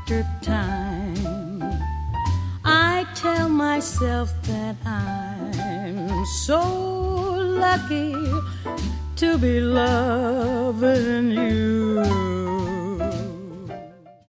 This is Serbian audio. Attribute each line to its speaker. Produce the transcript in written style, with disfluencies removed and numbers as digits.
Speaker 1: after time, I tell myself that I'm so lucky to be loving you.